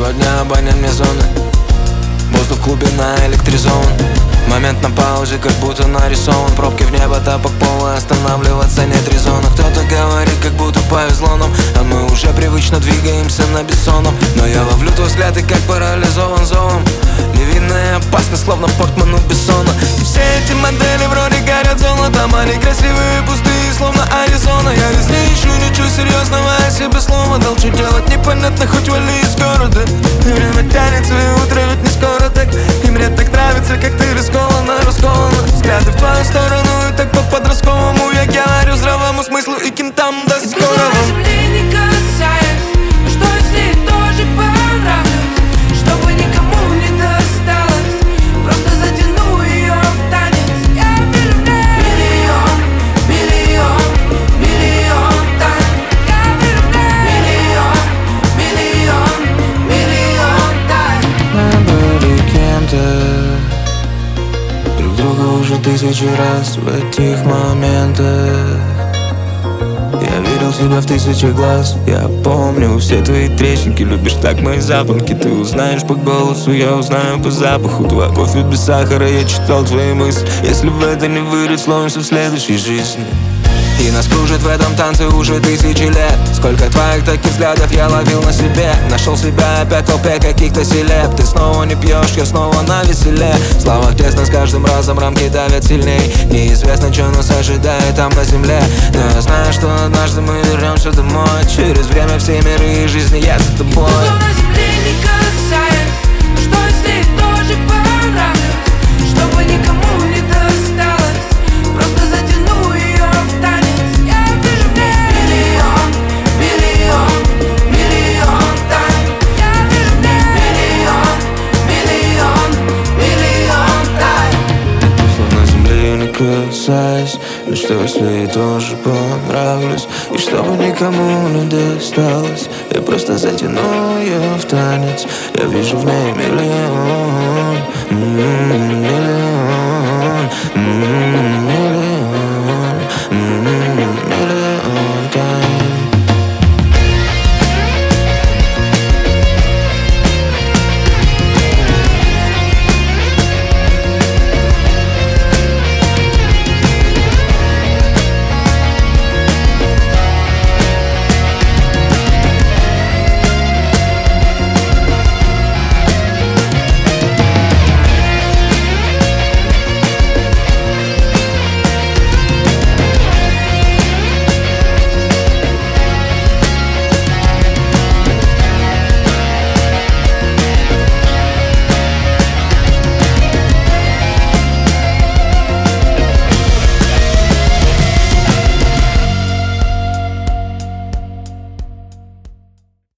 выходного дня абонент мне зоны. Воздух в клубе наэлектризован. Момент на паузе, как будто нарисован. Пробки в небо, тапок пола, останавливаться нет резона. Кто-то говорит, как будто повезло нам, а мы уже привычно двигаемся на бессонном. Но я ловлю твой взгляд и как парализован зовом. Невинно и опасно, словно Портман у Бессона. И все эти модели вроде горят золотом. Они красивые, пустые, словно Аризона. Я везде ищу ничего серьезного, я себе слово дал. Что делать непонятно, хоть вали из города. И время тянется, и утро ведь не скоро так. И мне так нравится, как ты расколана. Взгляды в твою сторону и так по-подростковому. Я говорю здравому смыслу и кентам до скорого. Земли не касаясь, но что если тоже понравилось? Чтобы никому не досталось, просто затяну ее в танец. Я вижу в ней миллион, миллион, миллион тайн. Я вижу в ней миллион, миллион, миллион тайн. Мы были кем-то, друг друга уже тысячи раз в этих моментах. Я видел тебя в тысячи глаз. Я помню все твои трещинки. Любишь так мои запонки. Ты узнаешь по голосу, я узнаю по запаху. Твой кофе без сахара, я читал твои мысли. Если в это не вырыть, словимся в следующей жизни. И нас кружит в этом танце уже тысячи лет. Сколько твоих таких взглядов я ловил на себе. Нашел себя опять в толпе каких-то селеб. Ты снова не пьешь, я снова на веселе. В словах тесно, с каждым разом рамки давят сильней. Неизвестно, что нас ожидает там на земле. Но я знаю, что однажды мы вернемся домой. Через время все миры и жизни я за тобой. Зона земли не касаясь, но что если тоже понравилось? Чтобы никому не досталось, просто затяну ее в танец. Я вижу в ней миллион, миллион, миллион тайн. Я вижу в ней миллион, миллион, миллион тайн. Словно земли не касаясь, но что если ей тоже понравлюсь? И чтобы никому не досталось, я просто затяну ее в танец. Я вижу в ней миллион, миллион, миллион.